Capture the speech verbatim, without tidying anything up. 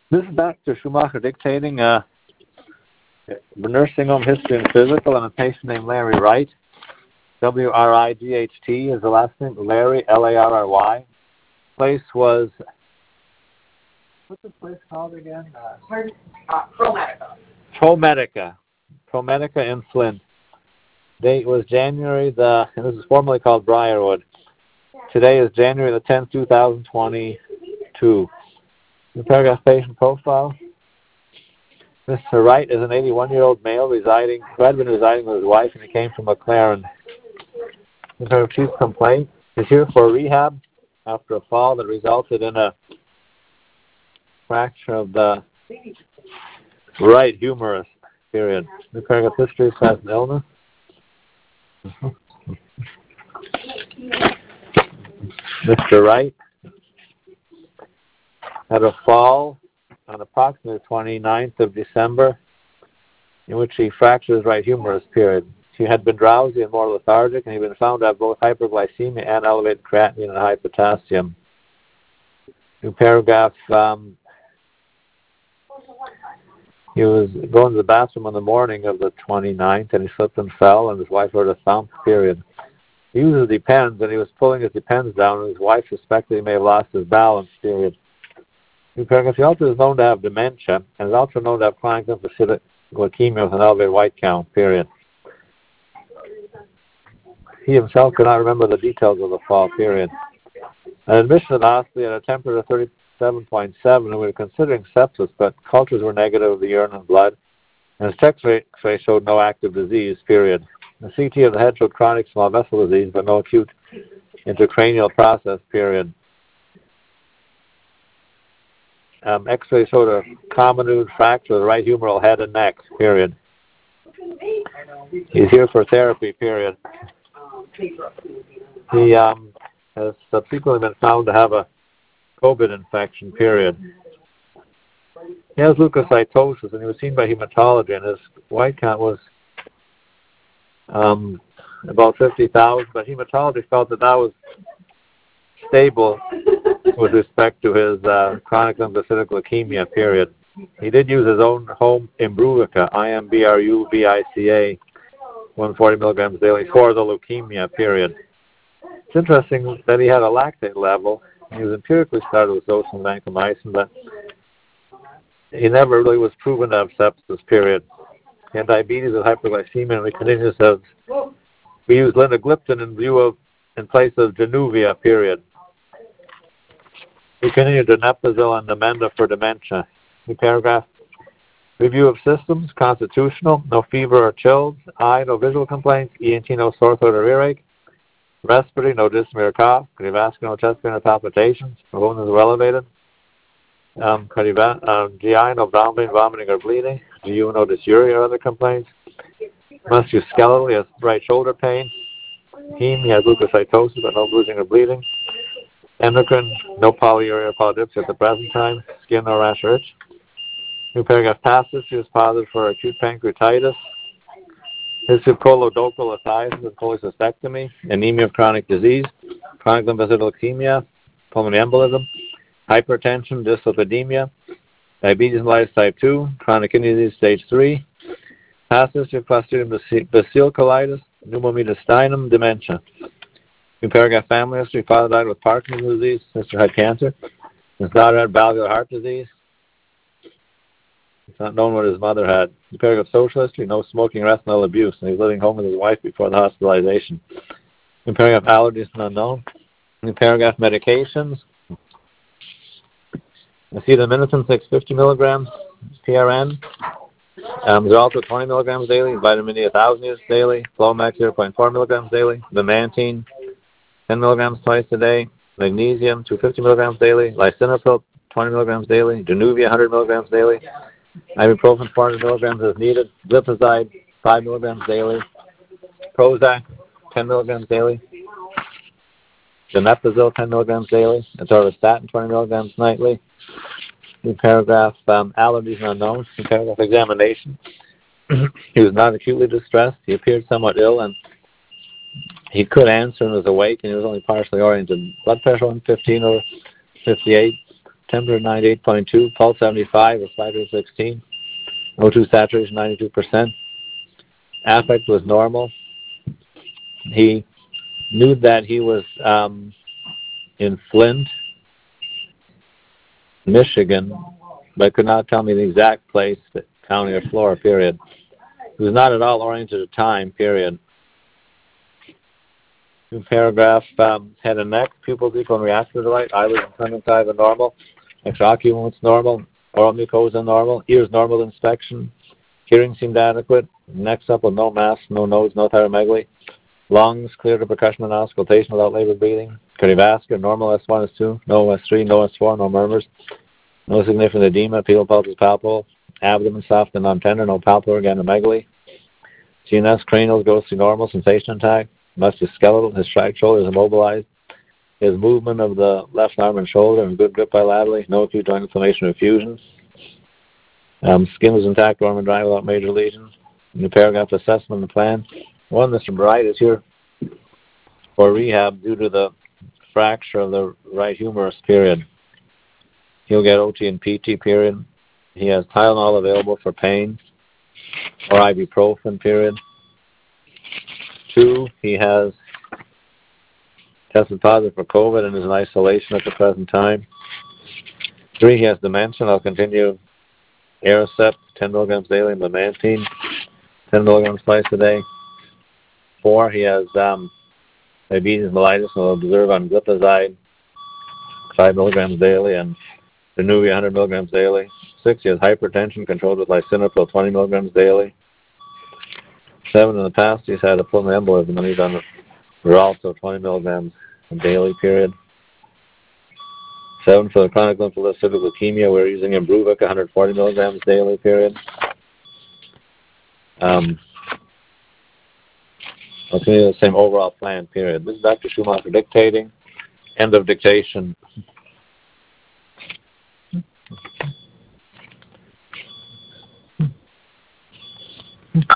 This is Doctor Schumacher dictating uh, nursing home history and physical on a patient named Larry Wright. W R I G H T is the last name. Larry, L A R R Y. Place was, what's the place called again? Uh, uh, ProMedica. ProMedica. ProMedica in Flint. Date was January the, and this is formerly called Briarwood. Today is January the tenth, two thousand twenty-two. The paragraph patient profile. Mister Wright is an eighty-one-year-old male residing, who had been residing with his wife, and he came from McLaren. The chief complaint is here for rehab after a fall that resulted in a fracture of the right humerus, period. The paragraph history says an illness. Mister Wright had a fall on approximately the twenty-ninth of December in which he fractured his right humerus, period. He had been drowsy and more lethargic, and he had been found to have both hyperglycemia and elevated creatinine and high potassium. New paragraph, um, he was going to the bathroom on the morning of the twenty-ninth, and he slipped and fell, and his wife heard a thump, period. He uses Depends, and he was pulling his Depends down, and his wife suspected he may have lost his balance, period. New paragraph, he also is known to have dementia, and is also known to have chronic lymphocytic leukemia with an elevated white count, period. He himself could not remember the details of the fall, period. An admission to the hospital had a temperature of thirty-seven point seven, and we were considering sepsis, but cultures were negative of the urine and blood, and his chest X-ray showed no active disease, period. The C T of the head showed chronic small vessel disease, but no acute intracranial process, period. Um, X-ray showed a comminuted fracture of the right humeral head and neck, period. He's here for therapy, period. He um, has subsequently been found to have a COVID infection, period. He has leukocytosis, and he was seen by hematology, and his white count was um, about fifty thousand, but hematology felt that that was stable with respect to his uh, chronic lymphocytic leukemia, period. He did use his own home Imbruvica, I M B R U V I C A, one hundred forty milligrams daily for the leukemia, period. It's interesting that he had a lactate level. He was empirically started with dose of vancomycin, but he never really was proven to have sepsis, period. He had diabetes with hyperglycemia, and we continue to have, we use linagliptin in view of, in place of Januvia, period. We continue to Donepezil and Namenda for dementia. New paragraph. Review of systems, constitutional, no fever or chills, eye, no visual complaints, E N T, no sore throat or earache, respiratory, no dyspnea or cough, cardiovascular, no chest pain or palpitations, hormones are elevated, um, cardiova- um, G I, no brown pain, vomiting or bleeding, G U, no dysuria or other complaints, musculoskeletal, he has right shoulder pain, heme, he has leukocytosis but no bruising or bleeding, endocrine, no polyuria or polydipsia at the present time, skin, no rash or itch. New paragraph passes. He was positive for acute pancreatitis, history of colodocalithiasis and cholecystectomy, anemia of chronic disease, chronic lymphocytic leukemia, pulmonary embolism, hypertension, dyslipidemia, diabetes mellitus type two, chronic kidney disease stage three, past history of Clostridium difficile colitis, pneumomedistinum, dementia. New paragraph family history. Father died with Parkinson's disease. Sister had cancer. His daughter had valvular heart disease. It's not known what his mother had. New paragraph social history. No smoking, arrest, no abuse. And he was living home with his wife before the hospitalization. New paragraph allergies unknown. New paragraph medications. Acetaminophen six hundred fifty milligrams, P R N. Um, Xarelto twenty milligrams daily. Vitamin D one thousand units daily. Flomax zero point four milligrams daily. Bemantine ten milligrams twice a day. Magnesium two hundred fifty milligrams daily. Lisinopril twenty milligrams daily. Januvia one hundred milligrams daily. Ibuprofen four hundred milligrams as needed. Glipizide five milligrams daily. Prozac ten milligrams daily. Donepezil ten milligrams daily. Atorvastatin twenty milligrams nightly. New paragraph, um, allergies unknown. New paragraph, examination. He was not acutely distressed. He appeared somewhat ill, and he could answer and was awake, and he was only partially oriented. Blood pressure one fifteen over fifty-eight. temperature ninety-eight point two, pulse seventy-five, respiratory sixteen, O two saturation ninety-two percent. Affect was normal. He knew that he was um, in Flint, Michigan, but could not tell me the exact place, county, or floor, period. He was not at all oriented at time, period. New paragraph, um, head and neck, pupils equal and reactive to light, eyelids and conjunctiva normal, extraocular normal, oral mucosa normal, ears normal inspection, hearing seemed adequate, neck up with no mass, no nose, no thyromegaly, lungs clear to percussion and auscultation without labored breathing, cardiovascular normal S one, S two, no S three, no S four, no murmurs, no significant edema, pedal pulse is palpable, abdomen soft and non-tender, no palpable organomegaly, C N S cranial ghostly normal, sensation intact, musculoskeletal, his tract shoulder is immobilized, his movement of the left arm and shoulder and good grip bilaterally, no acute joint inflammation or effusions. Um, skin was intact, warm and dry without major lesions. New paragraph, assessment and plan. One, Mister Bright is here for rehab due to the fracture of the right humerus, period. He'll get O T and P T, period. He has Tylenol available for pain or ibuprofen, period. Two, he has tested positive for COVID and is in isolation at the present time. Three, he has dementia. I'll continue Aricept, ten milligrams daily, and Memantine, ten milligrams twice a day. Four, he has um, diabetes mellitus, and will observe on glipizide, five milligrams daily, and Januvia, one hundred milligrams daily. Six, he has hypertension controlled with lisinopril, twenty milligrams daily. Seven, in the past, he's had a pulmonary embolism, and he's on Xarelto, twenty milligrams daily, period. Seven, for the chronic lymphocytic leukemia, we're using Imbruvica, one hundred forty milligrams daily, period. Um, I'll continue the same overall plan, period. This is Doctor Schumacher dictating. End of dictation.